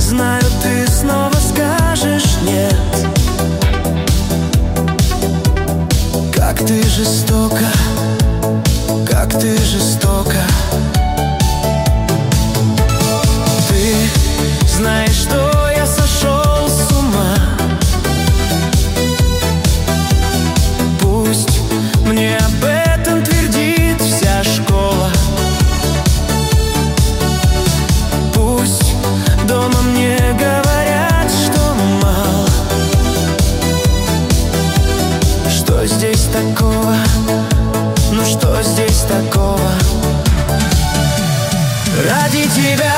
Знаю, ты снова скажешь нет. Как ты жестока, как ты жестока. Ты знаешь, что я сошел с ума. Пусть мне об этом твердит вся школа. Пусть дома мне говорят, что мало. Что здесь такого? Ну что здесь такого? Ради тебя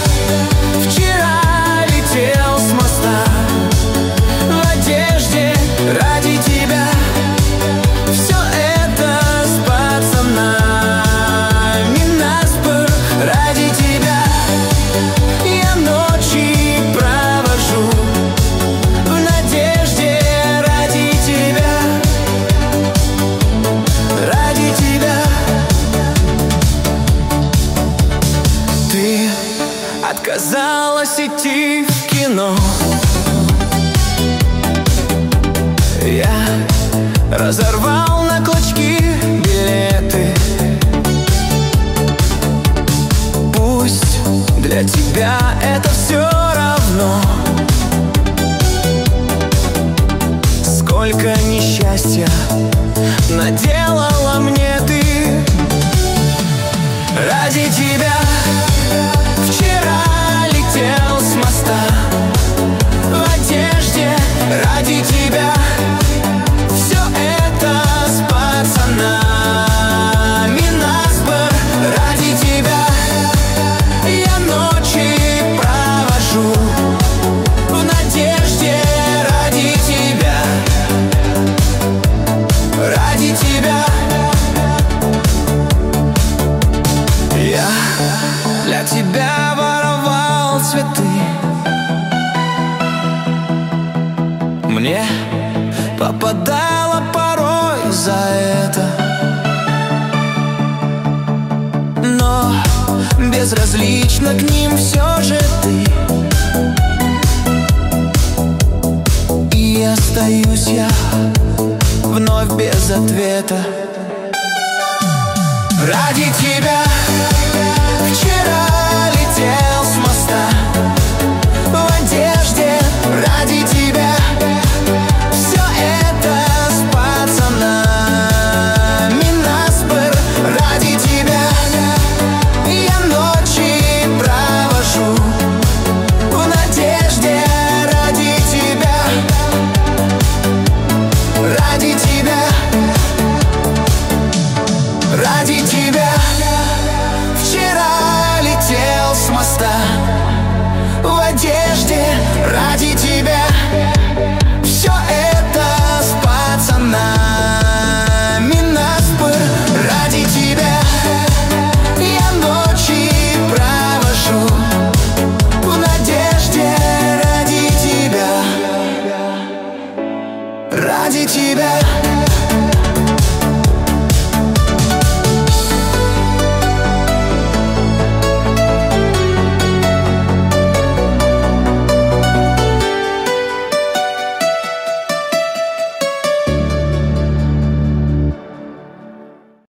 вчера летел с моста в одежде. Ради тебя все это с пацанами наспор. Ради тебя я ночи провожу в надежде. Ради тебя, ради тебя. Ты отказалась идти в кино. Я разорвал на клочки билеты. Пусть для тебя это все равно. Сколько несчастья наделала мне ты. Ради тебя вчера летел с моста в одежде. Ради тебя все это с пацанами наспор. Ради тебя я ночи провожу в надежде. Ради тебя, ради тебя. Я для тебя воровал цветы. Мне попадало порой за это, но безразлично к ним все же ты. И остаюсь я вновь без ответа. Ради тебя вчера летел с моста в одежде. Ради тебя все это с пацанами наспор. Ради тебя я ночи провожу в надежде. Ради тебя, ради тебя, ради тебя вчера летел с моста в одежде. Ради тебя все это с пацанами наспор. Ради тебя я ночи провожу в надежде. Ради тебя, ради тебя.